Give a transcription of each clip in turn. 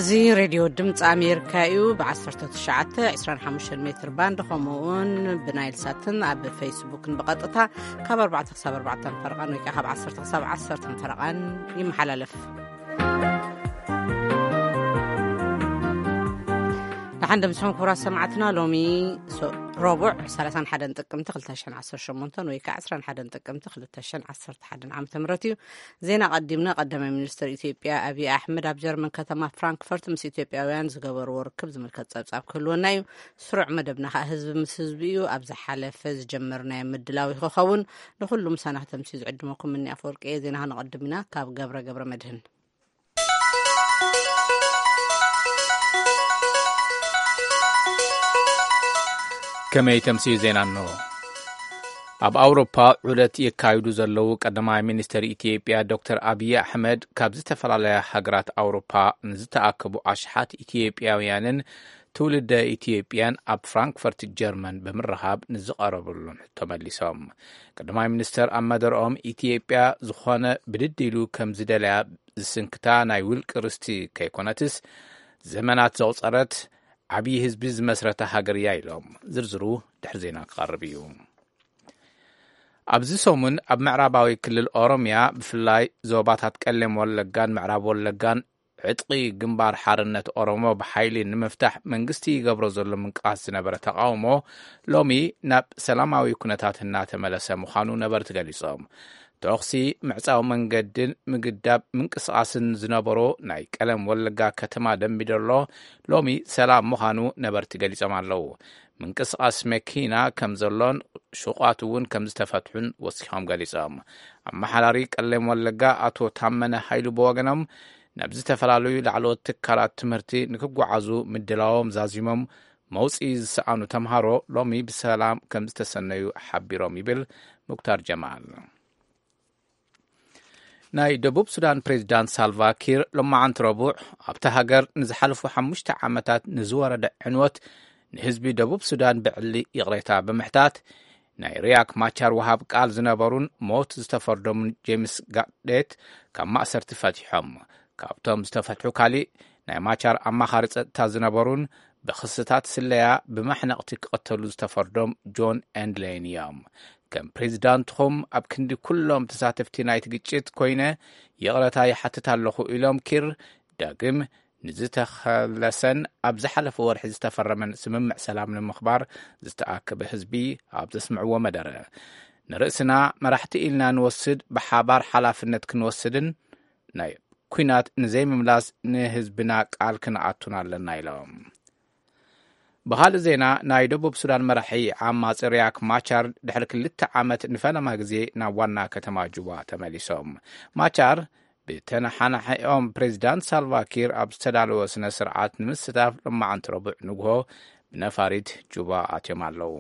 زي راديو دمت أمريكا يو ب19 25 متر باند خمون بنايل ساتن أب فيسبوك بقطتها كاب 4 فرقان ويكا كاب 10 فرقان يمحللف عندما سمعوا كورا سمعتنا لومي ربع 31 تقمت 2018 ويكا 21 تقمت 2011 عام تمرتي زينا قدم منستر إثيوبيا أبي أحمد أب جرمن كتما فرانكفورت مس إثيوبياوያን ዝገበርዎ ርክብ ዝምልከት ጸብጻብ ክህልወና እዩ ስሩዕ መደብና ህዝቢ ምስ ህዝቢ እዩ ኣብ ዝሓለፈ ዝጀመርናዮ ምድላው ይኸውን ንኹሉም ሰናህ ተምሲ ዝዕድመኩም ምን ኣፈወርቂ ዜና ንቀድምና ካብ ገብረ መድህን كما يتمسي زينانو اب اوروبا عدت يكايدو زلو قدما مينستر إثيوبيا دكتور ابي احمد كابز تفلاليا حغرات اوروبا نزتاكبو اشحات إثيوبياويانن تولد إثيوبيان اب فرانكفورت جيرمان بمرحاب نزقربلون تملسهم قدما مينستر امدرኦም إثيوبيا زخونه بدديلو كمزدليا زسنكتا ناي ولقرستي كيكوناتس زمانات زوصرت عبي هزب مسرة هاجريا إلهم زرزرو دحزينا قربيو أبزي سومن أب معراباوي كل الأوروميا بفلاي زوباتات كلم ولقان معراب ولقان عتقي جنبار حارنة أورومو بحايلين نمفتح منقستي قبرو زلو من قاس نبرة تقاومو لومي ناب سلاماوي كنتات النات ملسة مخانو نبرة قليصهم تأخسي معصاو منقدن مقداب منقصاصن زنابرو ناي كلام ولقا كتما دم بدرلو لومي سلام مخانو نبرت قليصهم اللو منقصاص مكينا كمزلون شوقاتون كمزتفتحون وسيحام قليصهم أما حلاري كلام ولقا أتو تامنا حيلو بوغنم نبزت فلالوي لعلو تكالات تمرتي نكبقو عزو مدلاوم زازيمم موسي سعانو تمهارو لومي بسلام كمزتسنيو حبيروم يبل مكتار جمال ناي دبوب سودان بريزيدانت سالفا كير لما عن ربوع ابتا هاجر نزحلفو 5 عامات نزوره عنوت نحزبي دبوب سودان بعلي يغريتا بمحتات ناي رياك ماچار وهاب قال زنبرون موت زتفردم جيمس غاديت كما اسرت فاتحهم كابتم زتفتحو كالي ناي ماچار اما خارص تازنبرون بخصتات سليا بمحنقتي قتلو زتفردم جون اندلينيام كم بريزيدانتهم أب كندي كلهم تساتفتي نايت جيتشيت كوينة يغرتا يحتتا اللخو إلهم كير داقم نزيتا خلسن أب زحلف ورح زتفرمن سممع سلام المخبار زتاك بحزبي أب تسمعوا مدرة نرأسنا مرحتي إلنا نوسد بحابار حلافنت كنوسدن نايب كوينات نزي مملاز نهزبنا قال كنعاتنا لنايلهم بحال زينا ناي دبوب سودان مرحي عام رياك ماچار دحر كلت عامت نفلما غزي ناوانا كتما جوا تمليسوم ماچار بتنحنحيوم بريزيدانت سالفا كير ابستدالو سنه سرعات نمستاف لما عن ربع نغو بنفاريت جوا اتيمالو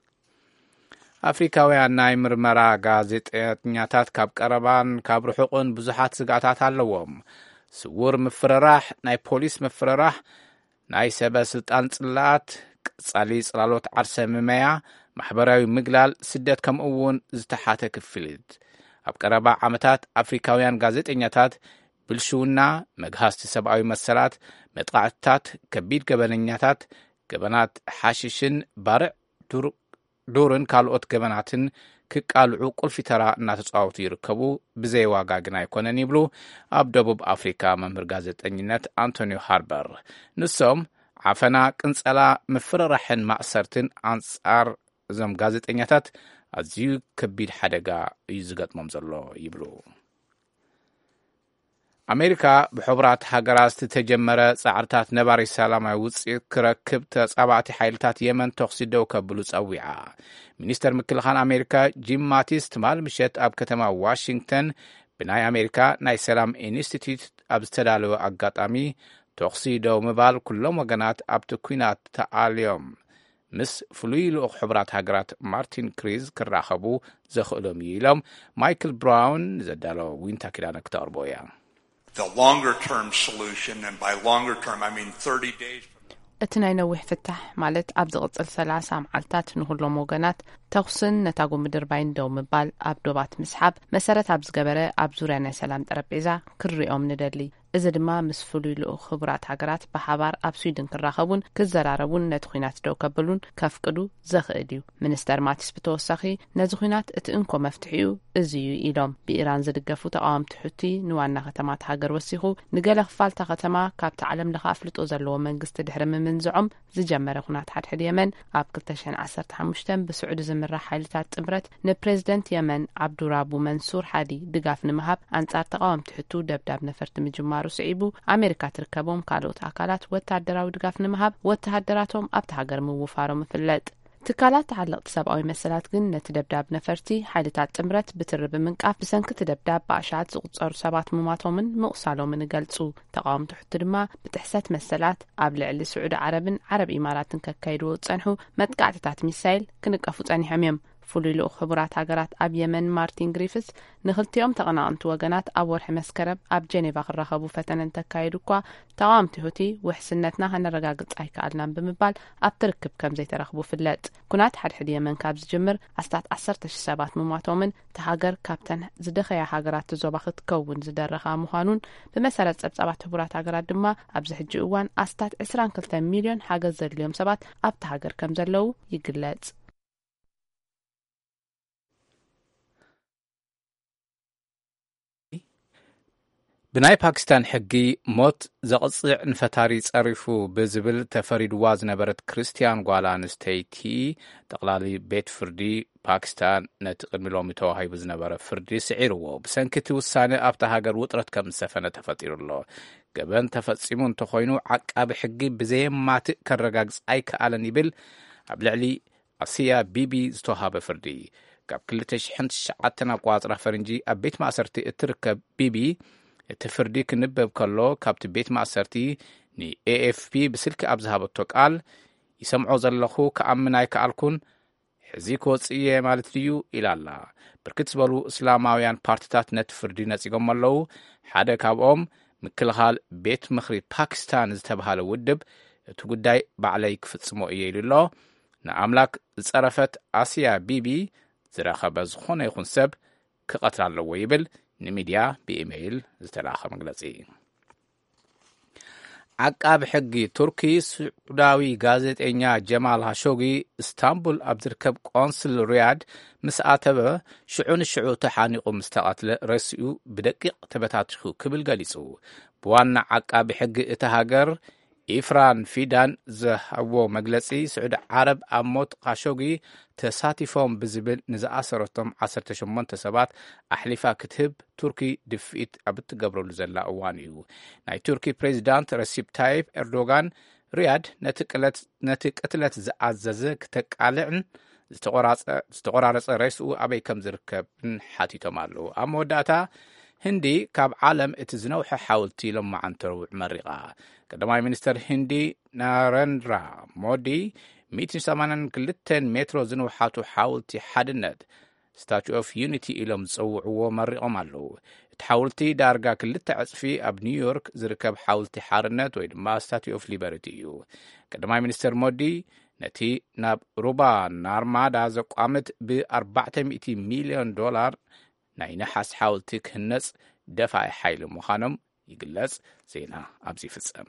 افريكاوያን ናይ ምርመራ ጋዜጠኛታት ካብ ቀረባን ካብ ርሑቅን ብዙሓት ስጋታት ኣለዎም ስውር ምፍረራህ ናይ ፖሊስ ምፍረራህ ናይ ሰበ ስልጣን ጽላት ጻሊ ጽላሎት ዓርሰ መመያ ማሕበራዊ ምግላል ስደት ከምኡውን ዝተሓተ ክፍልት ኣብ ቀረባ ዓመታት ኣፍሪካውያን ጋዜጠኛታት ብልሹውና መግሃስቲ ሰብኣዊ መሰላት መጥቃዕትታት ከቢድ ገበነኛታት ገበናት ሓሽሽን ባርዕ ዱርን ካልኦት ገበናትን ክቃልዑ ቁልፊ ተራ እናተጻወቱ ይርከቡ ብዘይ ዋጋ ግን ኣይኮነን ይብሉ ኣብ ደቡብ ኣፍሪካ መምህር ጋዜጠኝነት አንቶኒዮ ሃርበር ንሶም ዓፈና ቅንጸላ ምፍረራሕን ማእሰርትን አንጻር እዞም ጋዜጠኛታት ኣዝዩ ከቢድ ሓደጋ እዩ ዝገጥሞም ዘሎ ይብሉ ኣሜሪካ ብሕቡራት ሃገራት ዝተጀመረ ጻዕርታት ነባሪ ሰላማዊ ውጽኢት ክረክብ ተጻባዕቲ ሓይልታት የመን ተኽሲ ደው ከብሉ ጸዊዓ ሚኒስተር ምክልኻን ኣሜሪካ ጂም ማቲስ ትማል ምሸት ኣብ ከተማ ዋሽንግተን ብናይ ኣሜሪካ ናይ ሰላም ኢንስቲትዩት ኣብ ዝተዳለወ ኣጋጣሚ ተኽሲ ደው ምባል ኩሎም ወገናት ኣብቲ ኩናት ተኣልዮም ምስ ፍሉይ ልኡኽ ሕቡራት ሃገራት ማርቲን ክሪዝ ክራኸቡ ዘኽእሎም እዩ ኢሎም ማይክል ብራውን ዘዳሎ ዊንታ ኪዳነ ክተቕርቦ እያ The longer term solution, and by longer term I mean 30 days. እቲ ናይ ነዊሕ ፍታሕ ማለት ኣብ ዝቕጽል 30 መዓልታት ንኹሎም ወገናት ተኹስን ነታጉ ምድር ባይን ደው ምባል ኣብ ዶባት ምስሓብ መሰረት ኣብ ዝገበረ ኣብ ዙርያ ናይ ሰላም ጠረጴዛ ክርኦም ንደሊ እዚ ድማ ምስ ፍሉይ ልኡኽ ክቡራት ሃገራት ብሓባር ኣብ ስዊድን ክራኸቡን ክዘራረቡን ነቲ ኩናት ደው ከብሉን ከፍቅዱ ዘኽእድ እዩ። ሚኒስተር ማቲስ ብተወሳኺ ነዚ ኩናት እቲ እንኮ መፍትሒኡ እዚ እዩ ኢሎም ብኢራን ዝድገፉ ተቃወምቲ ሕቲ ንዋና ከተማት ሃገር ወሲኹ ንገለ ክፋልታ ከተማ ካብቲ ዓለም ለኸ ኣፍልጦ ዘለዎ መንግስቲ ድሕሪ ምምንዝዖም ዝጀመረ ኩናት ሓድሕድ የመን ኣብ 2015 ብስዑዲ ዝምራሕ ሓይልታት ጥምረት ንፕሬዚደንት የመን ዓብዱራቡ መንሱር ሓዲ ድጋፍ ንምሃብ አንጻር ተቃወምቲ ሕቱ ደብዳብ ነፈርቲ ምጅማሩ ስዒቡ ኣሜሪካ ትርከቦም ካልኦት ኣካላት ወታደራዊ ድጋፍ ንምሃብ ወተሃደራቶም ኣብቲ ሃገር ምውፋሮም ይፍለጥ። ትካላት ተዓለቕቲ ሰብኣዊ መሰላት ግን ነቲ ደብዳብ ነፈርቲ ሓይልታት ጥምረት ብትርቢ ምንቃፍ ብሰንኪ እቲ ደብዳብ ብኣሽዓት ዝቁፀሩ ሰባት ምማቶምን ምቑሳሎምን ይገልጹ። ተቃወምቲ ሕቱ ድማ ብጥሕሰት መሰላት ኣብ ልዕሊ ስዑዲ ዓረብን ዓረብ ኢማራትን ከካይድዎ ፀንሑ መጥቃዕትታት ሚሳይል ክንቀፉ ፀኒሖም እዮም። ፍሉይ ልኡኽ ሕቡራት ሃገራት ኣብ የመን ማርቲን ግሪፍስ ንኽልቲኦም ተቐናቐንቲ ወገናት ኣብ ወርሒ መስከረም ኣብ ጀኔቫ ክራኸቡ ፈተነ እንተካይዱ እኳ ተቃወምቲ ሕቲ ውሕስነትና ከነረጋግፅ ኣይከኣልናን ብምባል ኣብ ትርክብ ከም ዘይተረኽቡ ፍለጥ። ኩናት ሓድሕድ የመን ካብ ዝጅምር ኣስታት 10,000 ሰባት ምሟቶምን ተሃገር ካብተን ዝደኸያ ሃገራት ዞባ ክትከውን ዝደረኻ ምዃኑን ብመሰረት ጸብጻባት ሕቡራት ሃገራት ድማ ኣብዚ ሕጂ እዋን ኣስታት 22 ሚልዮን ሓገዝ ዘድልዮም ሰባት ኣብቲ ሃገር ከም ዘለዉ ይግለጽ። ብናይ ፓኪስታን ሕጊ ሞት ዘቕጽዕ ንፈታሪ ጸሪፉ ብዝብል ተፈሪድዋ ዝነበረት ክርስቲያን ጓል ኣንስተይቲ ጠቕላሊ ቤት ፍርዲ ፓኪስታን ነቲ ቅድሚ ሎሚ ተዋሂቡ ዝነበረ ፍርዲ ስዒርዎ። ብሰንኪቲ ውሳነ ኣብቲ ሃገር ውጥረት ከም ዝሰፈነ ተፈጢሩ ኣሎ። ገበን ተፈጺሙ እንተኾይኑ ዓቃቢ ሕጊ ብዘየማትእ ከረጋግጽ ኣይከኣለን ይብል ኣብ ልዕሊ ኣስያ ቢቢ ዝተዋሃበ ፍርዲ። ካብ 2009 ኣቋጽራ ፈረንጂ ኣብ ቤት ማእሰርቲ እትርከብ ቢቢ እቲ ፍርዲ ክንበብ ከሎ ካብቲ ቤት ማእሰርቲ ንኤኤፍፒ ብስልኪ ኣብ ዝሃበቶ ቃል ይሰምዖ ዘለኹ ከኣምን ኣይከኣልኩን ሕዚ ክወፅየ ማለት ድዩ ኢላላ። ብርክት ዝበሉ እስላማውያን ፓርቲታት ነቲ ፍርዲ ነጺጎም ኣለዉ። ሓደ ካብኦም ምክልኻል ቤት ምኽሪ ፓኪስታን ዝተባሃለ ውድብ እቲ ጉዳይ ባዕለይ ክፍጽሞ እየ ኢሉ ኣሎ። ንኣምላክ ዝጸረፈት ኣስያ ቢቢ ዝረኸበ ዝኾነ ይኹን ሰብ ክቐትል ኣለዎ ይብል ንሚድያ ብኢሜይል ዝተላኸ መግለጺ። ዓቃቢ ሕጊ ቱርኪ ስዑዳዊ ጋዜጠኛ ጀማል ሃሾጊ እስታንቡል ኣብ ዝርከብ ቆንስል ሪያድ ምስ ኣተበ ሽዑ ንሽዑ ተሓኒቑ ምስ ተቐትለ ረሲኡ ብደቂቕ ተበታቲኹ ክብል ገሊጹ። ብዋና ዓቃቢ ሕጊ እቲ ሃገር ኢፍራን ፊዳን ዝሃቦ መግለጺ ስዑድ ዓረብ ኣብ ሞት ካሾጊ ተሳቲፎም ብዝብል ንዝኣሰረቶም 18 ሰባት ኣሕሊፋ ክትህብ ቱርኪ ድፍኢት ኣብ እትገብረሉ ዘላ እዋን እዩ። ናይ ቱርኪ ፕሬዚዳንት ረሲፕ ታይፕ ኤርዶጋን ሪያድ ነቲ ቅትለት ዝኣዘዘ ክተቃልዕን ዝተቆራረጸ ርእስኡ ኣበይ ከም ዝርከብን ሓቲቶም ኣለዉ። ኣብ መወዳእታ ህንዲ ካብ ዓለም እቲ ዝነውሐ ሓወልቲ ሎማዓንቲ ረቡዕ መሪቓ። ቀዳማይ ሚኒስተር ህንዲ ናረንድራ ሞዲ 182 ሜትሮ ዝንውሓቱ ሓወልቲ ሓድነት ስታቹ ኦፍ ዩኒቲ ኢሎም ዝጸውዕዎ መሪቖም ኣለዉ። እቲ ሓወልቲ ዳርጋ 2 ዕጽፊ ኣብ ኒውዮርክ ዝርከብ ሓወልቲ ሓርነት ወይ ድማ ስታቹ ኦፍ ሊበርቲ እዩ። ቀዳማይ ሚኒስተር ሞዲ ነቲ ናብ ሩባ ናርማዳ ዘቋምት ብ$400 ሚልዮን ናይ ነሓስ ሓወልቲ ክህነጽ ደፋኢ ሓይሊ ምዃኖም ይግለጽ። ዜና ኣብዚ ፍጸም።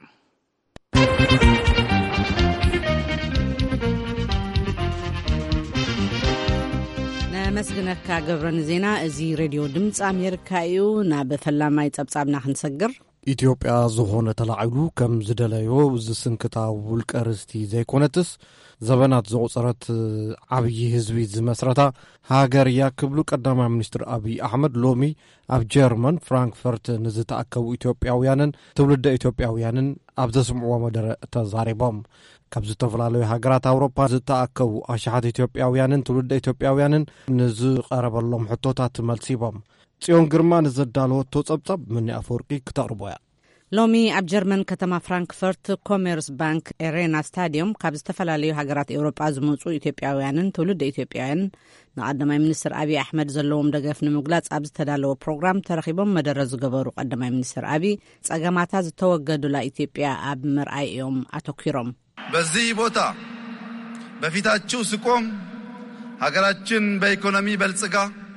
ነመስግነካ ገብረን ዜና። እዚ ሬድዮ ድምፂ ኣሜሪካ እዩ። ናብ ፈላማይ ጸብጻብና ክንሰግር ኢትዮጵያ ዝኾነ ተላዒሉ ከም ዝደለዮ ዝስንክታ ውልቀ ርስቲ ዘይኮነትስ ዘበናት ዘቑፀረት ዓብዪ ህዝቢ ዝመስረታ ሃገር እያ ክብሉ ቀዳማይ ሚኒስትር ኣብዪ ኣሕመድ ሎሚ ኣብ ጀርመን ፍራንክፈርት ንዝተኣከቡ ኢትዮጵያውያንን ትውልደ ኢትዮጵያውያንን ኣብ ዘስምዕዎ መደረ ተዛሪቦም። ካብ ዝተፈላለዩ ሃገራት ኣውሮፓ ዝተኣከቡ ኣሽሓት ኢትዮጵያውያንን ትውልደ ኢትዮጵያውያንን ንዝቐረበሎም ሕቶታት መልሲቦም። ጽዮን ግርማ ንዘዳለወቶ ጸብጻብ ምኒ ኣፈወርቂ ክተቕርቦ እያ። ሎሚ ኣብ ጀርመን ከተማ ፍራንክፈርት ኮሜርስ ባንክ ኤሬና ስታዲዮም ካብ ዝተፈላለዩ ሃገራት ኤውሮጳ ዝመፁ ኢትዮጵያውያንን ትውልደ ኢትዮጵያውያንን ንቀዳማይ ሚኒስትር ኣብዪ ኣሕመድ ዘለዎም ደገፍ ንምግላጽ ኣብ ዝተዳለወ ፕሮግራም ተረኺቦም መደረ ዝገበሩ ቀዳማይ ሚኒስትር ኣብዪ ጸገማታ ዝተወገዱላ ኢትዮጵያ ኣብ ምርኣይ እዮም አተኪሮም። በዚህ ቦታ በፊታችሁ ስቆም ሀገራችን በኢኮኖሚ በልጽጋ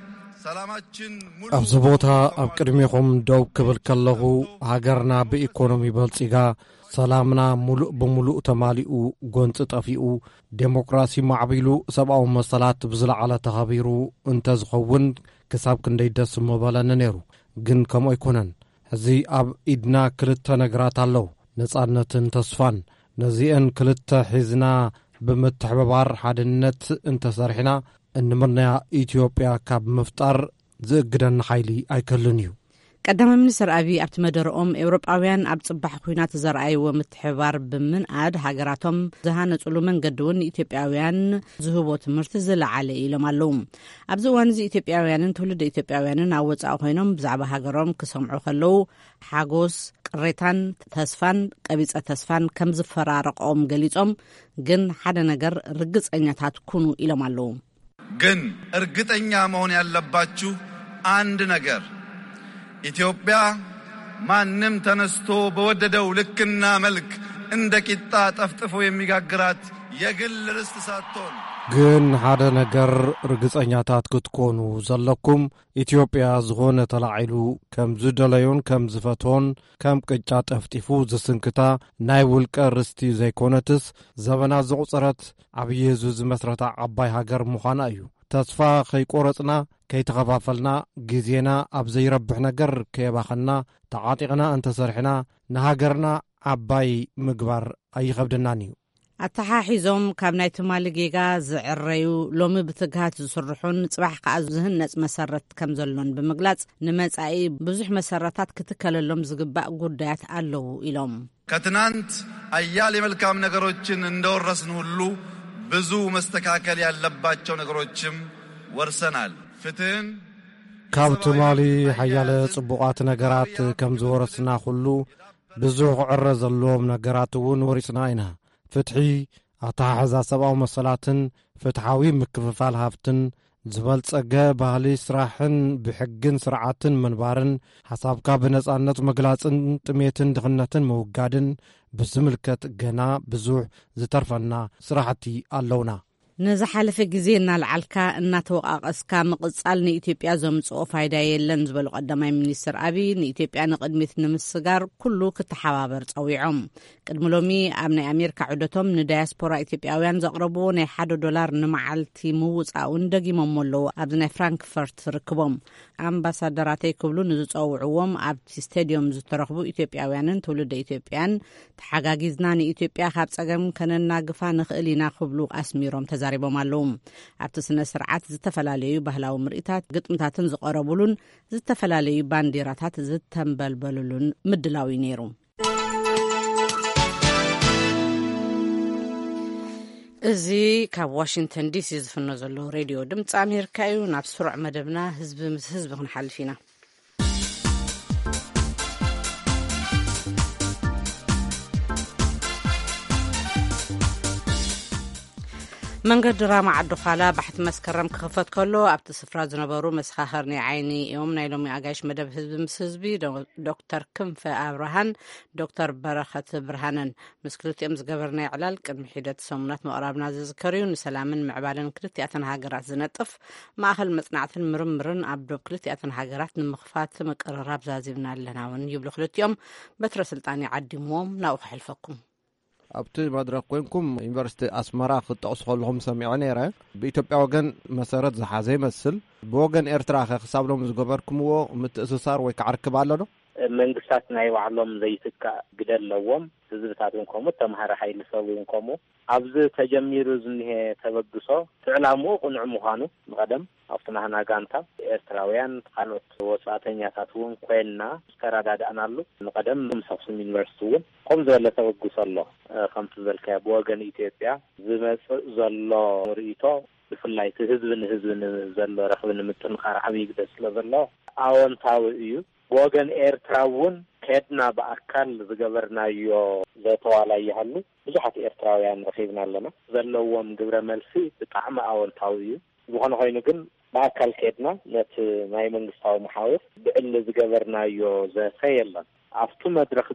ኣብዚ ቦታ ኣብ ቅድሚኹም ደው ክብል ከለኹ ሃገርና ብኢኮኖሚ በልፂጋ ሰላምና ሙሉእ ብምሉእ ተማሊኡ ጎንፂ ጠፊኡ ዴሞክራሲ ማዕቢሉ ሰብኣዊ መሰላት ብዝለዓለ ተኸቢሩ እንተዝኸውን ክሳብ ክንደይ ደስ ምበለኒ ነይሩ ግን ከምኡ ኣይኮነን ሕዚ ኣብ ኢድና ክልተ ነገራት ኣለዉ ነጻነትን ተስፋን ነዚአን ክልተ ሒዝና ብምትሕብባር ሓድነት እንተሰርሕና እንምርናያ ኢትዮጵያ ካብ ምፍጣር ዝእግደን ሓይሊ ኣይከልን እዩ ቀዳማይ ሚኒስትር አብይ ኣብቲ መደረኦም ኤውሮጳውያን ኣብ ጽባሕ ኩናት ዘርኣይዎ ምትሕብባር ብምንኣድ ሃገራቶም ዝሃነጽሉ መንገዲ እውን ኢትዮጵያውያን ዝህቦ ትምህርቲ ዝለዓለ ኢሎም ኣለዉ ኣብዚ እዋን እዚ ኢትዮጵያውያንን ትውልደ ኢትዮጵያውያንን ኣብ ወጻኢ ኮይኖም ብዛዕባ ሃገሮም ክሰምዑ ከለዉ ሓጎስ ቅሬታን ተስፋን ቀቢጸ ተስፋን ከም ዝፈራረቆም ገሊጾም ግን ሓደ ነገር ርግጸኛታት ኩኑ ኢሎም ኣለዉ ግን እርግጠኛ መሆን ያለባችሁ አንድ ነገር ኢትዮጵያ ማንም ተነስቶ በወደደው ልክና መልክ እንደ ቂጣ ጠፍጥፎ የሚጋግራት የግል ርስት ሳትሆን ግን ሓደ ነገር ርግጸኛታት ክትኮኑ ዘለኩም ኢትዮጵያ ዝኾነ ተላዒሉ ከም ዝደለዮን ከም ዝፈትዎን ከም ቅጫ ጠፍጢፉ ዝስንክታ ናይ ውልቀ ርስቲ ዘይኮነትስ ዘበናት ዘቑፅረት ዓብዪ ህዝቢ ዝመስረታ ዓባይ ሃገር ምዃና እዩ ተስፋ ከይቆረጽና ከይተኸፋፈልና ጊዜና ኣብ ዘይረብሕ ነገር ከየባኸና ተዓጢቕና እንተሰርሕና ንሃገርና ዓባይ ምግባር ኣይኸብድናን እዩ ኣተሓሒዞም ካብ ናይ ትማሊ ጌጋ ዝዕረዩ ሎሚ ብትግሃት ዝስርሑን ጽባሕ ከዓ ዝህነጽ መሰረት ከም ዘሎን ብምግላጽ ንመጻኢ ብዙሕ መሰረታት ክትከለሎም ዝግባእ ጉዳያት ኣለዉ ኢሎም ከትናንት አያሌ መልካም ነገሮችን እንደወረስን ሁሉ ብዙ መስተካከል ያለባቸው ነገሮችም ወርሰናል ፍትህን ካብ ትማሊ ሓያለ ጽቡቓት ነገራት ከም ዝወረስና ሁሉ ብዙሕ ዕረ ዘለዎም ነገራት እውን ወሪስና ኢና ፍትሒ ኣተሓሕዛ ሰብኣዊ መሰላትን ፍትሓዊ ምክፍፋል ሃብትን ዝበልጸገ ባህሊ ስራሕን ብሕግን ስርዓትን መንባርን ሓሳብካ ብነጻነት መግላጽን ጥሜትን ድኽነትን ምውጋድን ብዝምልከት ገና ብዙሕ ዝተርፈና ስራሕቲ ኣለውና ንዝሓለፈ ግዜ እናልዓልካ እናተወቃቀስካ ምቕጻል ንኢትዮጵያ ዘምጽኦ ፋይዳ የለን ዝበሉ ቀዳማይ ሚኒስትር አብይ ንኢትዮጵያ ንቅድሚት ንምስጋር ኩሉ ክትሓባበር ጸዊዖም ቅድሚ ሎሚ ኣብ ናይ ኣሜሪካ ዑደቶም ንዳያስፖራ ኢትዮጵያውያን ዘቕረብዎ ናይ $1 ንመዓልቲ ምውፃእውን ደጊሞም ኣለዉ ኣብዚ ናይ ፍራንክፈርት ርክቦም ኣምባሳደራተይ ክብሉ ንዝፀውዕዎም ኣብቲ ስታዲዮም ዝተረኽቡ ኢትዮጵያውያንን ትውልደ ኢትዮጵያን ተሓጋጊዝና ንኢትዮጵያ ካብ ጸገም ከነናግፋ ንኽእል ኢና ክብሉ ኣስሚሮም ተዛሪቦም ኣለዉ ኣብቲ ስነ ስርዓት ዝተፈላለዩ ባህላዊ ምርኢታት ግጥምታትን ዝቐረቡሉን ዝተፈላለዩ ባንዴራታት ዝተንበልበሉሉን ምድላዊ ነይሩ እዚ ካብ ዋሽንግተን ዲሲ ዝፍኖ ዘሎ ሬድዮ ድምፂ ኣሜሪካ እዩ ናብ ስሩዕ መደብና ህዝቢ ምስ ህዝቢ ክንሓልፍ ኢና መንገዲ ራማ ዓዱ ኻላ ባሕቲ መስከረም ክኽፈት ከሎ ኣብቲ ስፍራ ዝነበሩ መሰኻኸር ናይ ዓይኒ እዮም ናይ ሎሚ ኣጋይሽ መደብ ህዝቢ ምስ ህዝቢ ዶክተር ክንፈ ኣብርሃን ዶክተር በረኸት ብርሃነን ምስ ክልቲኦም ዝገበርናይ ዕላል ቅድሚ ሒደት ሰሙናት ምቕራብና ዝዝከር እዩ ንሰላምን ምዕባለን ክልቲኣተን ሃገራት ዝነጥፍ ማእኸል መጽናዕትን ምርምርን ኣብ ዶብ ክልቲኣተን ሃገራት ንምኽፋት ምቅርራብ ዛዚብና ኣለና እውን ይብሉ ክልቲኦም በትረ ስልጣን ይዓዲምዎም ናብኡ ክሕልፈኩም ኣብቲ መድረክ ኮይንኩም ዩኒቨርሲቲ ኣስመራ ክትጠቕሱ ከለኹም ሰሚዐ ነይረ ብኢትዮጵያ ወገን መሰረት ዝሓዘ ይመስል ብወገን ኤርትራ ክሳብ ሎም ዝገበርኩምዎ ምትእስሳር ወይ ከዓ ርክብ ኣሎ ዶ መንግስታት ናይ ባዕሎም ዘይትካእ ግደ ኣለዎም ህዝብታት እንከሙ ተምሃረ ሓይሊ ሰብ እንከሙ ኣብዚ ተጀሚሩ ዝኒሄ ተበግሶ ትዕላምኡ ቁኑዕ ምዃኑ ንቀደም ኣብቲ ናህና ጋንታ ኤርትራውያን ካልኦት ወጻእተኛታት እውን ኮይንና ዝተረዳድእናሉ ንቀደም ምስ ኣክሱም ዩኒቨርሲቲ እውን ከምዚ ዝበለ ተበግሶ ኣሎ ከምቲ ዝበልካዮ ብወገን ኢትዮጵያ ዝመፅእ ዘሎ ርእይቶ ብፍላይ እቲ ህዝቢ ንህዝቢ ዘሎ ረኽቢ ንምጥንኻር ዓብዪ ግደ ስለ ዘሎ ኣወንታዊ እዩ ብወገን ኤርትራ እውን ከድና ብኣካል ዝገበርናዮ ዘተዋላ ይሃሉ ብዙሓት ኤርትራውያን ረኺብና ኣለና ዘለዎም ግብረ መልሲ ብጣዕሚ ኣወንታዊ እዩ ዝኾነ ኮይኑ ግን ብኣካል ከድና ነቲ ናይ መንግስታዊ መሓውር ብዕሊ ዝገበርናዮ ዘተ የለን ኣብቲ መድረክ ግን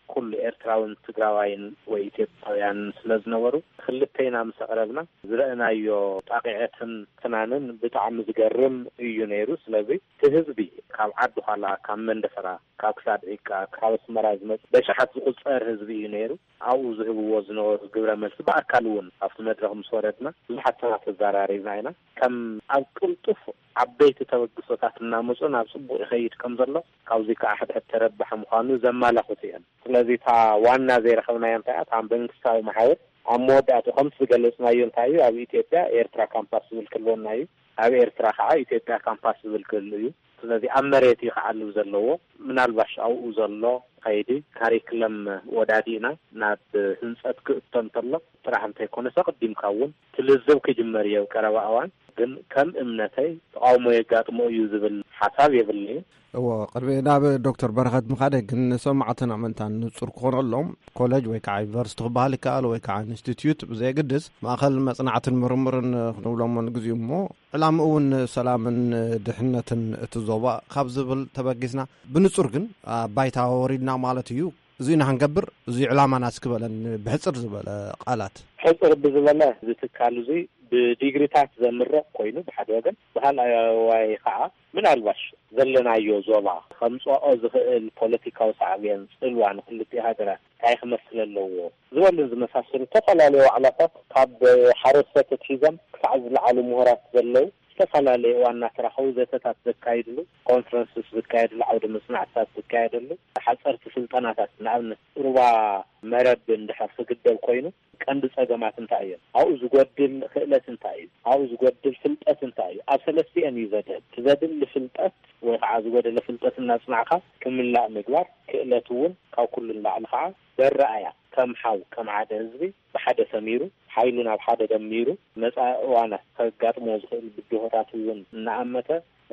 ኩሉ ኤርትራውን ትግራዋይን ወይ ኢትዮጵያውያን ስለዝነበሩ ክልተና መሰቀረብና ዝረአናዮ ጣቂዐትን ትናንን ብጣዕሚ ዝገርም እዩ ነይሩ። ስለዚ ህዝቢ ካብ ዓዲ ኋላ ካብ መንደፈራ ካብ ክሳድ ዒቃ ካብ ኣስመራ ዝመጽ በሽሓት ዝቁጸር ህዝቢ እዩ ነይሩ። ኣብኡ ዝህብዎ ዝነበሩ ግብረ መልሲ በኣካል እውን ኣብቲ መድረክ ምስ ወረድና ብዙሓት ሰባት ተዘራሪብና ኢና። ከም ኣብ ቅልጡፍ ዓበይቲ ተበግሶታት እናመፁ ናብ ጽቡቕ ይኸይድ ከም ዘሎ ካብዚ ከዓ ሕድሕድ ተረባሕ ምዃኑ ዘመላኽቱ እዮም። ስለዚ እታ ዋና ዘይረኸብናዮ እንታይ እያ? እታ መንግስታዊ ማሕበር ኣብ መወዳእቱ ከምቲ ዝገለጽናዮ እንታይ እዩ? ኣብ ኢትዮጵያ ኤርትራ ካምፓስ ዝብል ክህልወና እዩ። ኣብ ኤርትራ ከዓ ኢትዮጵያ ካምፓስ ዝብል ክህሉ እዩ። ስለዚ ኣብ መሬት ይኸዓልብ ዘለዎ ምናልባሽ ኣብኡ ዘሎ ከይዲ ካሪክለም ወዳዲና ናብ ህንፀት ክእቶ እንተሎ ጥራሕ እንተይኮነ ሰቅዲምካ እውን ትልዝብ ክጅመር እየ ቀረባ እዋን ግን ከም እምነተይ ተቃውሞ የጋጥሞ እዩ ዝብል ሓሳብ የብልኒ። ቅድሚ ናብ ዶክተር በረኸት ምኻደ ግን ሰማዕትን ኣመንታን ንጹር ክኾነሎም ኮሌጅ ወይ ከዓ ዩኒቨርሲቲ ክበሃል ይከኣል ወይ ከዓ ኢንስቲትዩት ብዘየግድስ ማእኸል መጽናዕትን ምርምርን ክንብሎሞ ንግዚኡ እሞ ዕላምኡ እውን ሰላምን ድሕነትን እቲ ዞባ ካብ ዝብል ተበጊስና ብንጹር ግን ባይታ ወሪድና ማለት እዩ እዙይ ንሓንገብር እዙይ ዕላማና ስክበለን ብሕፅር ዝበለ ቃላት ሕፅር ብዝበለ ዝትካል እዙይ ብዲግሪታት ዘምረቕ ኮይኑ ብሓደ ወገን ባህላዊ ከዓ ምናልባሽ ዘለናዮ ዞባ ከምፅኦ ዝኽእል ፖለቲካዊ ሳዕብያን ፅልዋ ንክልቲኡ ሃገራት እንታይ ክመስል ኣለዎ ዝበሉን ዝመሳሰሉ ተፈላለዩ ዋዕላታት ካብ ሓረስቶት ትሒዞም ክሳዕ ዝለዓሉ ምሁራት ዘለው ዝተፈላለዩ ዋና ተራኸቡ ዘተታት ዘካይድሉ ኮንፈረንስስ ዝካየድሉ ዓውደ መስናዕትታት ዝካየድሉ ሓፀርቲ ስልጠናታት ንኣብነት ሩባ መረብ እንድሕር ዝግደብ ኮይኑ ቀንዲ ፀገማት እንታይ እዮም? ኣብኡ ዝጎድል ክእለት እንታይ እዩ? ኣብኡ ዝጎድል ፍልጠት እንታይ እዩ? ኣብ ሰለስቲአን እዩ ዘድል ትዘድል ፍልጠት ወይ ከዓ ዝጎደለ ፍልጠት እናፅናዕካ ክምላእ ምግባር ክእለት እውን ካብ ኩሉ ላዕሊ ከዓ በረኣያ ከም ሓው ከም ሓደ ህዝቢ ብሓደ ሰሚሩ ሓይሉ ናብ ሓደ ደሚሩ መጻኢ እዋናት ከጋጥሞ ዝኽእል ብድሆታት እውን እናኣመተ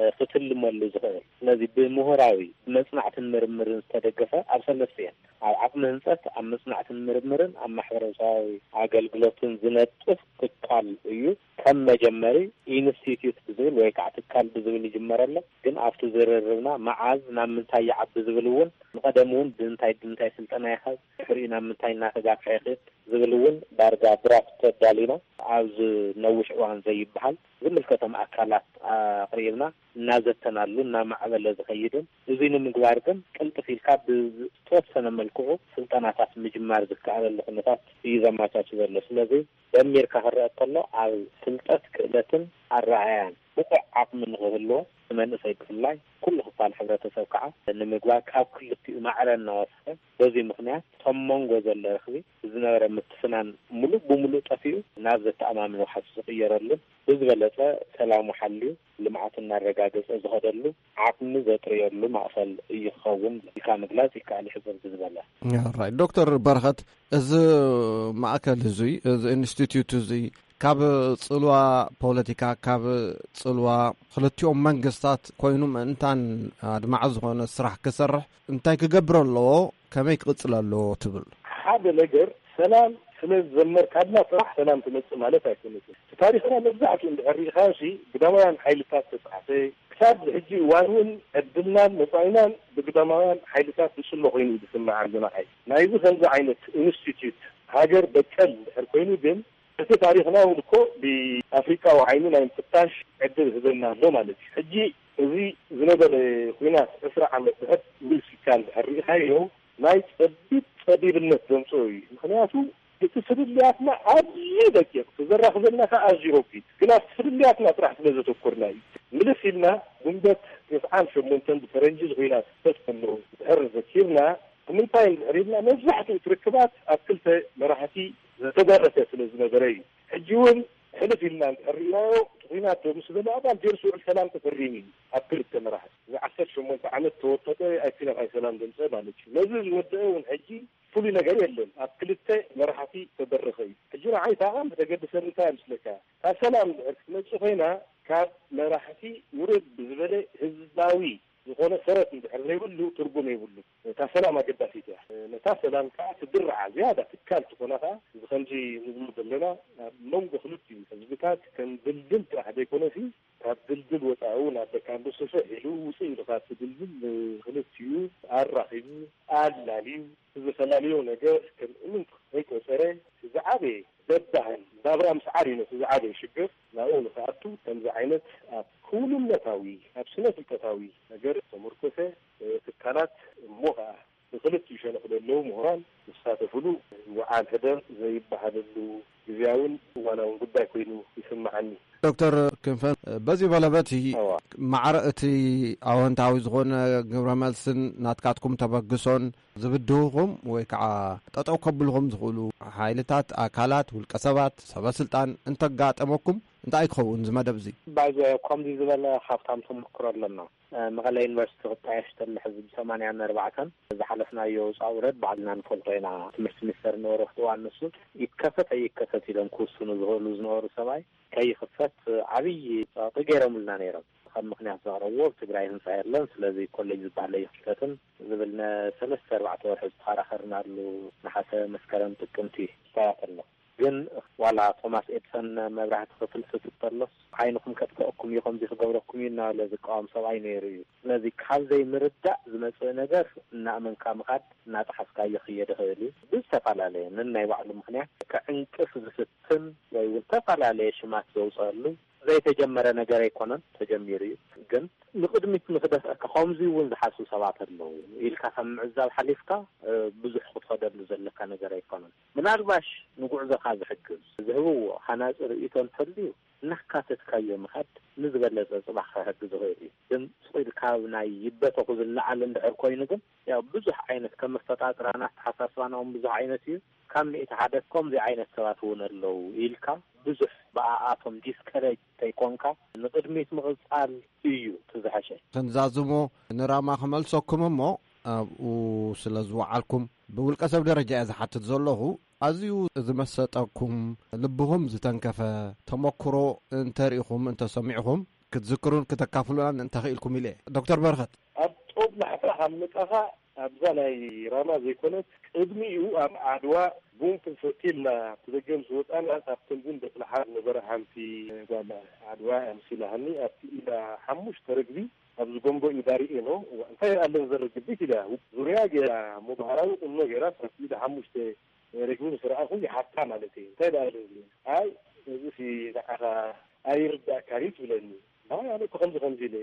ክትልመሉ ዝኽእል ስለዚ ብምሁራዊ መጽናዕትን ምርምርን ዝተደገፈ ኣብ ሰለስቲአን ኣብ ዓቅሚ ህንፀት ኣብ መጽናዕትን ምርምርን ኣብ ማሕበረሰባዊ ኣገልግሎትን ዝነጥፍ ትካል እዩ። ከም መጀመሪ ኢንስቲትዩት ብዝብል ወይ ከዓ ትካል ብዝብል ይጅመረሎ ግን ኣብቲ ዝርርብና መዓዝ ናብ ምንታይ ይዓቢ ዝብል እውን ንቀደም እውን ብምንታይ ስልጠና ይኸብ ሕሪኡ ናብ ምንታይ እናተጋፍሐ ይኽእል ዝብል እውን ዳርጋ ድራፍት ተዳሊና ኣብ ዝነውሕ እዋን ዘይበሃል ዝምልከቶም ኣካላት ኣቅሪብና እናዘተናሉ እናማዕበለ ዝኸይድን እዚ ንምግባር ግን ቅልጥፍ ኢልካ ብዝተወሰነ መልክዑ ስልጠናታት ምጅማር ዝከኣለሉ ኩነታት እዩ ዘመቻች ዘሎ። ስለዚ ደሚርካ ክረአ ከሎ ኣብ ፍልጠት ክእለትን ኣረኣያን ብቁዕ ዓቅሚ ንክህልዎ መንእሰይ ብፍላይ ኩሉ ክፋል ሕብረተሰብ ከዓ ንምግባር ካብ ክልቲኡ ማዕረ እናወስኸ በዚ ምክንያት ቶም መንጎ ዘሎ ረኽቢ ዝነበረ ምትፍናን ሙሉእ ብሙሉእ ጠፊኡ ናብ ዘተኣማምኖ ሓስ ዝቕየረሉን ብዝበለፀ ሰላሙ ሓልዩ ልምዓት እናረጋገፀ ዝኸደሉ ዓቅሚ ዘጥርየሉ ማእኸል እዩ ክኸውን ኢልካ ምግላፅ ይከኣል ሕፅር ብዝበለ ራይ ዶክተር በረኸት እዚ ማእከል እዙይ እዚ ኢንስቲትዩት እዙይ ካብ ጽልዋ ፖለቲካ ካብ ጽልዋ ክልቲኦም መንግስታት ኮይኑ ምእንታን ኣድማዕ ዝኾነ ስራሕ ክሰርሕ እንታይ ክገብር ኣለዎ ከመይ ክቅፅል ኣለዎ ትብል? ሓደ ነገር ሰላም ስለዘመር ካድና ጥራሕ ሰላም ትመጽእ ማለት ኣይኮነን። ታሪኽና መብዛሕትኡ እንድሕሪኻ ግዳማውያን ሓይልታት ተጻሕፈ ክሳብ ሕጂ እዋን እውን ዕድልናን መጻኢናን ብግዳማውያን ሓይልታት ዝስሎ ኮይኑ ዝስማዕ ኣለና። ናይዚ ከምዚ ዓይነት ኢንስቲትዩት ሃገር በቀል ድሕር ኮይኑ ግን እቲ ታሪኽና እውን እኮ ብኣፍሪካዊ ዓይኑ ናይ ምፍታሽ ዕድል ህበና ኣሎ ማለት እዩ። ሕጂ እዚ ዝነበረ ኩናት 20 ዓመት ድሕር ብልሲካል ሕሪኢኻዮ ናይ ፀቢብነት ዘምፅኦ እዩ። ምክንያቱ እቲ ፍልልያትና ኣዝዩ ደቂቕ ተዘራኽ ዘለና ከዓ ኣዝዩ ረጒድ ግን ኣብቲ ፍልልያትና ጥራሕ ስለዘተኮርና እዩ። ምልስ ኢልና ጉንበት 98 ብፈረንጂ ኩናት ተስከሎ ድሕር ዘኪርና ምንታይ ንሪድና መብዛሕትኡ ትርክባት ኣብ ክልተ መራሕቲ ዝተደረሰ ስለ ዝነበረ እዩ። ሕጂ እውን ሕልፍ ኢልና ንሪእናዮ ኩናት ምስ በለ ኣባል ጀርሱ ውዕል ሰላም ተፈሪሙ እዩ ኣብ ክልተ መራሕቲ 18 ዓመት ተወጠጠ ኣይክነቃይ ሰላም ደምፀ ማለት እዩ። ነዚ ዝወደአ እውን ሕጂ ፍሉይ ነገር የለን ኣብ ክልተ መራሕቲ ተደረኸ እዩ። ሕጂ ንዓይ ታቐም ተገድሰ እንታይ ምስለካ ካብ ሰላም ድሕር ክትመፅእ ኮይና ካብ መራሕቲ ውርድ ብዝበለ ህዝባዊ ዝኾነ ሰረት እንድሕር ዘይብሉ ትርጉም የብሉ እታ ሰላም ኣገዳሲት እያ። ነታ ሰላም ከዓ ትድርዓ ዝያዳ ትካል ትኾና ከዓ ብከምዚ ንብሉ ዘለና ኣብ መንጎ ክልቲኡ ህዝብታት ከም ድልድል ጥራሕ ዘይኮነሲ ካብ ድልድል ወፃኢ እውን ኣብ ደቂ ኣንበሶ ተሰሂሉ ውፅኢሉ ካብ ትድልብል ክልትዩ ኣራኺቡ ኣላልዩ ዝተፈላለዩ ነገር ከም እምንት ዘይቆፀረ ዝዓበየ ዘባህል ናብራ ምስ ዓሪነ ዝዓበየ ሽግር ናብኡ ንክኣቱ ከምዚ ዓይነት ኣብ ክውልነታዊ ኣብ ስነ ፍልጠታዊ ነገር ተመርኮሰ ትካላት እሞ ከዓ ብክልትዩ ሸነኽ ዘለዉ ምሁራን ዝሳተፍሉ ወዓል ህደር ዘይበሃለሉ ግዜያውን እዋናውን ጉዳይ ኮይኑ ይስማዓኒ። ዶክተር ክንፈ በዚ በለበት ማዕረ እቲ ኣወንታዊ ዝኾነ ግብረ መልስን ናትካትኩም ተበግሶን ዝብድውኹም ወይ ከዓ ጠጠው ከብልኹም ዝኽእሉ ሓይልታት ኣካላት ውልቀ ሰባት ሰበስልጣን እንተጋጠመኩም እንታይ ክኸውን ዝመደብ እዚ ባይዘ ከምዚ ዝበለ ካብታም ተመክሮ ኣለና መቐለ ዩኒቨርሲቲ ክጣየሽ ተልሕ ህዝቢ 84 ዝሓለፍናዮ ፃውረት ባዕልና ንፈልጦ ኢና ትምህርቲ ሚኒስተር ነበሮ እዋን ንሱ ይከፈት ኣይከፈት ኢሎም ክውስኑ ዝኽእሉ ዝነበሩ ሰብኣይ ከይክፈት ዓብይ ፃውዒት ገይሮምልና ነይሮም ከም ምክንያት ዘቕረብዎ ትግራይ ህንፃ የለን ስለዚ ኮሌጅ ዝበሃል ኣይክፈትን ዝብልነ 3-4 ወርሒ ዝተኸራኸርናሉ ናሓሰ መስከረም ጥቅምቲ ይሳያት ኣሎ ግን ዋላ ቶማስ ኤድሰን መብራህቲ ክፍል ስትጠለስ ዓይንኩም ከጥቅዕኩም ይኹም ዝኽገብረኩም ይናለ ዝቃወም ሰብኣይ ነይሩ እዩ ስለዚ ካብዘይ ምርዳእ ዝመፅእ ነገር እናእመንካ ምኻድ እናጠሓስካ ይኽየድ ይኽእል እዩ ብዝተፈላለየ ነናይ ባዕሉ ምክንያት ከዕንቅፍ ዝፍትን ወይ እውን ተፈላለየ ሽማት ዘውፅአሉ ዘይተጀመረ ነገር ኣይኮነን ተጀሚሩ እዩ ግን ንቅድሚት ንክደፍአካ ከምዚ እውን ዝሓስቡ ሰባት ኣለዉ ኢልካ ከም ምዕዛብ ሓሊፍካ ብዙሕ ክትኸደሉ ዘለካ ነገር ኣይኮነን ምናልባሽ ንጉዕዞካ ዝሕግዝ ዝህብዎ ሃናፂ ርእይቶ እንተልዩ እናካተትካዮ ምኻድ ንዝበለፀ ፅባሕ ክሕግዝ ይኽእል እዩ ግን ስኢል ካብ ናይ ይበተኹ ዝለዓል እንድሕር ኮይኑ ግን ያው ብዙሕ ዓይነት ከም መፈጣጥራና ተሓሳስባና እውን ብዙሕ ዓይነት እዩ ካብ ሚእቲ ሓደ ከምዚ ዓይነት ሰባት እውን ኣለዉ ኢልካ ብዙሕ ብኣቶም ዲስከሬጅ ተይኮንካ ንቅድሚት ምቕፃል እዩ ትዝሓሸ ክንዛዝሞ ንራማ ክመልሰኩም እሞ ኣብኡ ስለ ዝወዓልኩም ብውልቀ ሰብ ደረጃ እየ ዝሓትት ዘለኹ ኣዝዩ ዝመሰጠኩም ልብኹም ዝተንከፈ ተመክሮ እንተሪኢኹም እንተሰሚዕኹም ክትዝክሩን ክተካፍሉናን እንተኽኢልኩም ኢለ ዶክተር በረኸት ኣብ ጦብ ላሕታ ሓምቃኻ ኣብዛ ናይ ራማ ዘይኮነት ቅድሚኡ ኣብ ዓድዋ ቡን ክንፈቲልና ትደገም ዝወጣና ካብተን ቡን ደጥላሓር ነበረ ሓንቲ ጓላ ዓድዋ ኣምሲላሃኒ ኣብቲ ኢላ 5 ረግቢ ኣብ ዝጎንቦ እዩ ዳሪኤ ነው እንታይ ኣለን ዘርግቢት ኢላ ዙርያ ጌራ ሙባህራዊ ቁኖ ጌራ ኣብቲ ኢላ 5 ረግቢ ስርዓኹ ይሓታ ማለት እዩ እንታይ ዳለ ኣይ እዚ ንዓኻ ኣይርዳእካኒ ትብለኒ ኣይ ኣነ እኮ ከምዚ ኢለ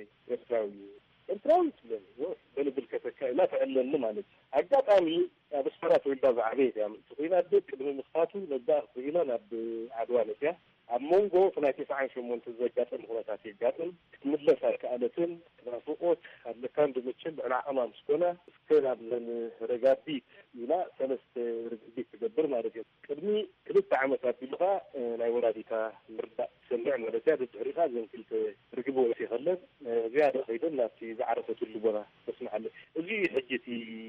ኤርትራዊ ትብለኒ በልብል ከተካ ኢላ ትዕለኒ ማለት ኣጋጣሚ ኣብ ስራት ወልዳ ዝዓበየት እያ ትኽኢላ ደ ቅድሚ ምኽፋቱ ነዳእ ትኽኢላ ናብ ዓድዋ ነትያ ኣብ ሞንጎ ናይ 98 ዘጋጠም ኩነታት ይጋጥም ክትምለስ ኣይከኣለትን ክናፍቆት ኣለካን ድምችን ብዕላዕማ ምስኮነ እስከናብ ረጋቢት ኢላ 3 ርግቢት ትገብር ማለት እዩ ቅድሚ 2 ዓመት ኣቢልካ ናይ ወላዲታ ምርዳእ ሰምዕ ማለት እያ ድሕሪኻ ዘን 2 ርግቢ ወሲ ይኸለን ዝያደ ኸይደን ናብቲ ዝዓረፈትሉ ቦታ ተስማዓለ እዚ ሕጂቲ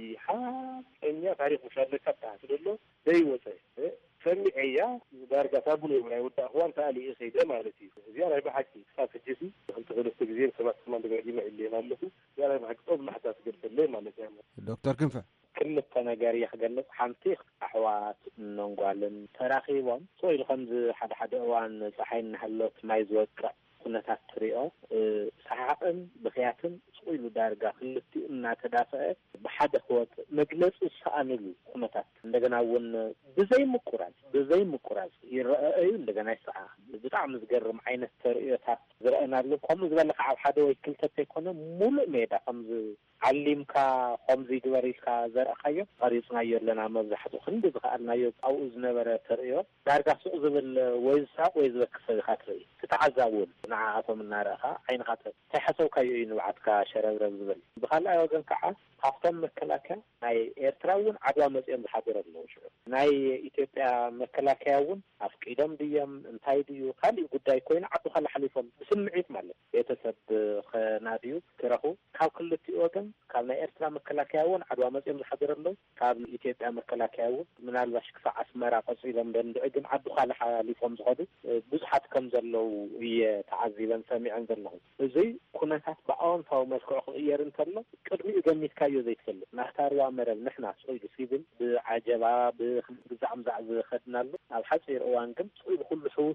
ሓቀኛ ታሪክ ምሻለካ ታሕቲ ደሎ ዘይወፀ ሰሚዐያ ዳርጋ ታቡነ ናይ ወዳእ እኽዋን ተኣሊኡ ኸይደ ማለት እዩ እዚኣ ናይ ብሓቂ ክሳብ ሕጂቲ 2 ግዜ ሰባት ድማ ደጋጊመ ዕልየና ኣለኹ እዚኣ ናይ ብሓቂ ጦብ ላሕታ ትገልፀለይ ማለት እያ ዶክተር ክንፈ ክልተ ነገር እየ ክገልጽ ሓንቲ ኣሕዋት ነንጓልን ተራኺቦም ስኢሉ ከምዚ ሓደ እዋን ፀሓይ እናሃለት ማይ ዝወቅዕ ኩነታት ትሪኦ ሰሓቕን ብኽያትን ስኢሉ ዳርጋ ክልቲኡ እናተዳፈአ ብሓደ ክወፅእ መግለፂ ዝሰኣንሉ ኩነታት እንደገና እውን ብዘይ ምቁራዝ ይረአዩ እንደገና ይሰዓ ብጣዕሚ ዝገርም ዓይነት ተርእዮታት ዝረአናሉ ከምኡ ዝበለ ከዓ ኣብ ሓደ ወይ 2 ኣይኮነ ሙሉእ ሜዳ ከምዚ ዓሊምካ ከምዚ ግበር ኢልካ ዘርአኻዮ ቀሪፅናዮ ኣለና መብዛሕትኡ ክንዲ ዝኸኣልናዮ ኣብኡ ዝነበረ ተርእዮ ዳርጋ ሱቕ ዝብል ወይ ዝሳቅ ወይ ዝበክሰ ኢኻ ትርኢ ትተዓዛውን ንዓኣቶም እናርአኻ ዓይንኻ ተይሓሰብካዮ እዩ ንባዓትካ ሸረብረብ ዝብል ብካልኣይ ወገን ከዓ ካብቶም መከላከያ ናይ ኤርትራ እውን ዓድዋ መፅኦም ዝሓድር ኣለዉ ሽዑ ናይ ኢትዮጵያ መከላከያ እውን ኣፍቂዶም ድዮም እንታይ ድዩ ካሊእ ጉዳይ ኮይኑ ዓዱ ካላ ሓሊፎም ብስምዒት ማለት ቤተሰብ ከናድዩ ክረኹ ካብ ክልቲኡ ወገን ካብ ናይ ኤርትራ መከላከያ እውን ዓድዋ መፅኦም ዝሓድር ኣለዉ ካብ ኢትዮጵያ መከላከያ እውን ምናልባሽ ክሳብ ኣስመራ ቀፂሎም ደንድዕ ግን ዓዱ ካላ ሓሊፎም ዝኸዱ ብዙሓት ከም ዘለው እየ ተዓዚበን ሰሚዐን ዘለኹ እዚ ኩነታት ብኣዎንታዊ መልክዑ ክቕየር እንተሎ ቅድሚኡ ገሚትካዮ ዘይትፈልጥ ናፍታርዋ መረብ ንሕና ስኢሉ ሲብል ብዓጀባ ብግዛዕምዛዕ ዝኸድናሉ ኣብ ሓፂር እዋን ግን ስኢሉ ኩሉ ሕውስውስ እዩ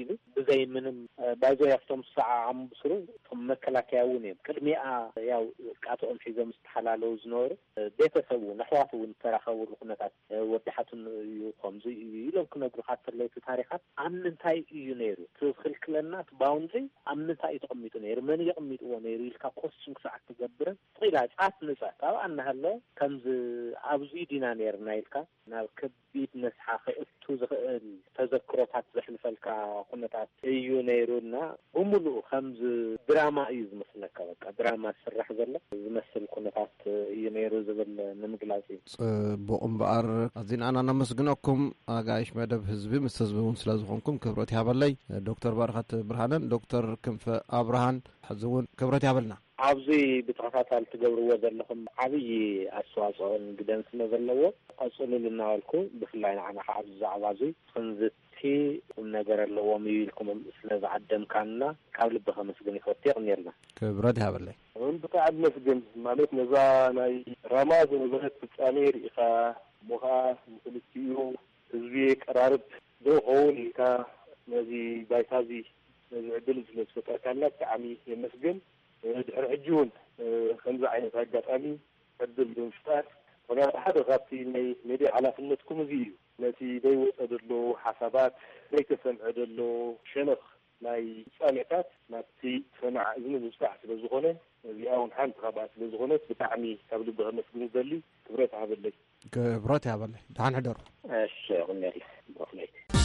بزي منهم بايزو يفتهم الساعة عم بصروا ثم مكلاكياونهم كرمية ያው ቃቶም ሒዘም استحلالو ዝኖር ቤተሰቡ ነሕዋቱ ተራኸቡ ኩነታት ወጣሓቱን ይቆምዚ ይሎም ክነግሩ ሓተለይ ታሪኻት ኣምንታይ እዩ ነይሩ ትኽልክለና ባውንድሪ ኣምንታይ ተቀሚጡ ነይሩ መን ይቀሚጥዎ ነይሩ ኢልካ ኮስም ክሳዓት ትገብር ጥላ ጻት ንጻት ኣናሃለ ከምዝ ኣብዚ ዲና ነይርና ኢልካ ናብ ከቢድ ነስሓኸ እቱ ዝኽእል ተዘክሮታት ዘሕልፈልካ ኩነታት እዩ ነይሩና ወሙሉ ከምዝ ድራማ እዩ ዝመስለካ በቃ ድራማ ስራሕ ዘለ ዝመስል ኩነታት እዩ ነይሩ ዝብል ንምግላጽ ጽቡቕ እምበኣር ኣዚና ኣና ነመስግነኩም ኣጋይሽ መደብ ህዝቢ ምስ ህዝቢውን ስለዝኾንኩም ክብረት ያበለይ ዶክተር ባርኻት ብርሃንን ዶክተር ክንፈ አብርሃን ሕዝውን ክብረት ያበልና ኣብዚ ብተኸታታሊ ትገብርዎ ዘለኹም ዓብይ ኣስተዋጽኦን ግደን ስለዘለዎ ቀጽሉልና ወልኩ ብፍላይ ንዓና ካብ ዛዕባ እዚ ክንዝቲ ነገር ኣለዎም ይልኩም ስለዝዓደምካና ካብ ልብኻ መስግን ይፈትቕ ነርና ክብረት ያበለይ ብጣዕሚ መስግን ማለት ነዛ ናይ ራማ ዝነበረት ፍጻሜ ርኢኻ ሞኻ ምክልቲኡ ህዝቢ ቀራርብ ደኸውን ኢልካ ነዚ ባይታዚ ነዚ ዕድል ስለዝፈጠርካና ብጣዕሚ የመስግን ድሕሪ ሕጂውን ከምዚ ዓይነት ኣጋጣሚ ዕድል ብምፍጣር ወጋት ሓደ ካብቲ ናይ ሜድያ ሓላፍነትኩም እዚ እዩ ነቲ ዘይወፀደሎ ሓሳባት ዘይተሰምዐ ደሎ ሸነኽ ናይ ፍጻሜታት ናብቲ ሰማዕ እዝኒ ምብፃሕ ስለዝኾነ እዚኣ እውን ሓንቲ ካብኣ ስለዝኾነት ብጣዕሚ ካብ ልቢ ከመስግን ዝደሊ ክብረት ሃበለይ ክብረት ያበለይ ድሓን ሕደሩ እሺ ይኹን በፍለይ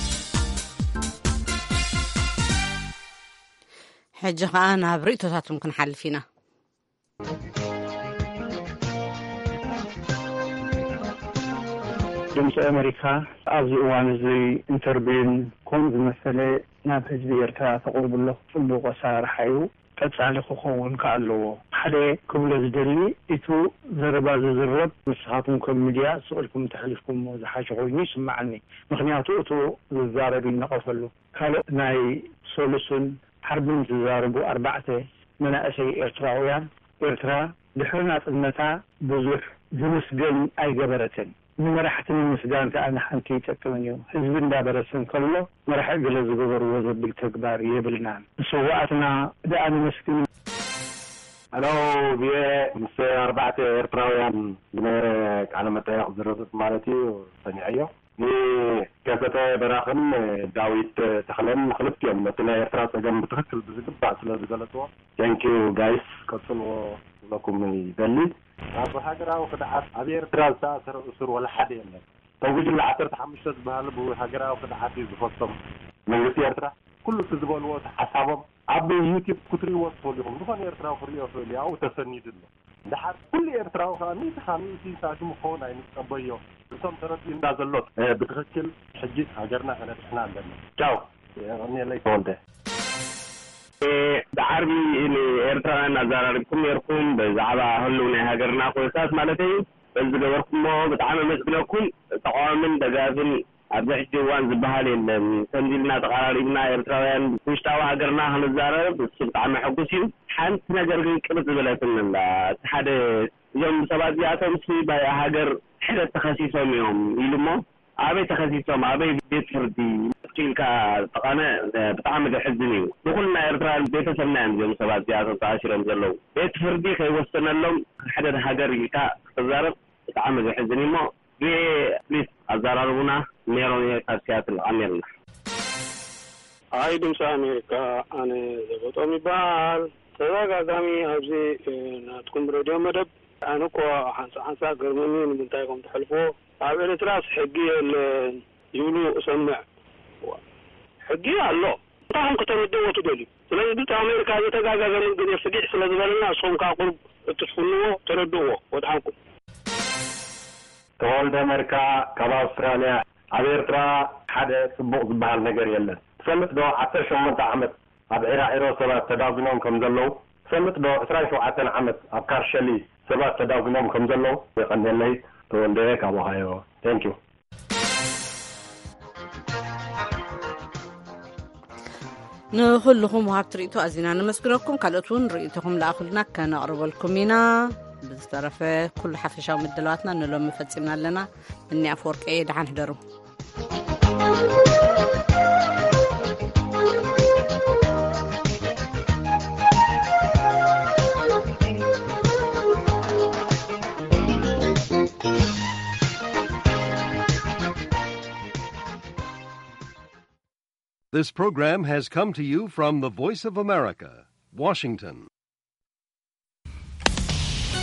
ሕጂ ከዓ ናብ ርእቶታቱም ክንሓልፍ ኢና ድምፂ ኣሜሪካ ኣብዚ እዋን እዚ ኢንተርቪን ከምኡ ዝመሰለ ናብ ህዝቢ ኤርትራ ተቕርብሎ ጽቡቕ ኣሰራርሓ እዩ ቀጻሊ ክኸውን ከኣለዎ ሓደ ክብሎ ዝደሊ እቱ ዘረባ ዝዝረብ ንስኻትኩም ከም ሚድያ ስእልኩም ተሕሊፍኩም ዝሓሸ ኮይኑ ይስማዓኒ ምክንያቱ እቱ ዝዛረብ ይነቐፈሉ ካልእ ናይ ሶሉስን حربين تزاربوا 4 مناقشة إرتراويان إرترا لحرنا طنتا بزح زمسجن أي جبرتين من راحة المسجان كأنا حنكي تكمنيو حزبنا دابرسن كله ما راح يقول الزجور وزب بالتكبار يبلنا سواتنا دعني مسكين ألو بيه مس 4 إرتراويان بنيرك على متى يقدروا مالتي وصنيعية كاسة براخن داويت تخلين خلفت يوم مثلا يفرط جنب تركل بزقبع سلسلة جلتوا thank you guys كتلوا لكم يدلي أبو حجر أو خدعات أبي إرتراز تأثر أسر ولا حد يلا توجد العطر تحمشت بهالبو حجر أو خدعات يزفصم من يصير إرترا كل تزبون وقت حسابهم أبي يوتيوب كتري وقت فوليهم دخان إرترا وخريا فوليا أو تسني دلنا ده كل إرترا وخاني تخاني سين مخون عين أبيو بسم ترى يندازلوت بتخكل حجيت هاجرنا أنا إحنا عندنا تاو أنا اللي كونته بعربي اللي إرترا نزاركم يركم بزعبا هلونا هاجرنا قوسات مالتي بس بدوركم بتعامل مسؤولكم تقامن دجاجل أرجع جوان زبالة سنجلنا تقاريرنا إرتراويان مشتاق هاجرنا هنزارب بس بتعامل حقوسين حنت نجارين كم زبالتنا هذا يوم سبعة جاتهم سوي بهاجر حدث تخصيصهم يوم يلمو أبي تخصيصهم أبي بيت فردي تلك تقانا بتعامل الحزني دخلنا إرتران بيت سمنان يوم سبعة جاتهم 10 مجلو بيت فردي كي وصلنا لهم حدث هاجر يكا تزارب بتعامل الحزني مو بليس أزاربونا ميرون يكاسيات الأميرنا هاي دمس أمريكا أنا زبطومي بال تزاقامي أبزي ناتكم براديو مدب أنا كوا حنسا قرمني من تايكم تحلفوا عبر تراس حقي يقولوا أسمع حقي الله طاهم كتر الدوة تدولي لأن دلت أمريكا يتقاقا من قد يفقع سلا زبالنا صوم كاقرب تدخلوا تردوه ودعمكم تولد أمريكا كما أستراليا أمريكا حدا سبوق بحال نجار يلا سمت دو 10 عمد أبعيرا إيرو سبا تداوزنهم كم زلو سمت دو 17 عمد أبكار شلي سبا تداوزنهم كم زلو يقنن لي تولد كما هايو thank you نخلكم وهاب تريتو أزينا نمسكركم كالتون رئيتكم لأخلنا كان أقرب لكم هنا بالطرفة كل حفشة ومدلواتنا نلوم مفتسمنا لنا إني أفورك إيه دعان هدرو This program has come to you from the Voice of America, Washington.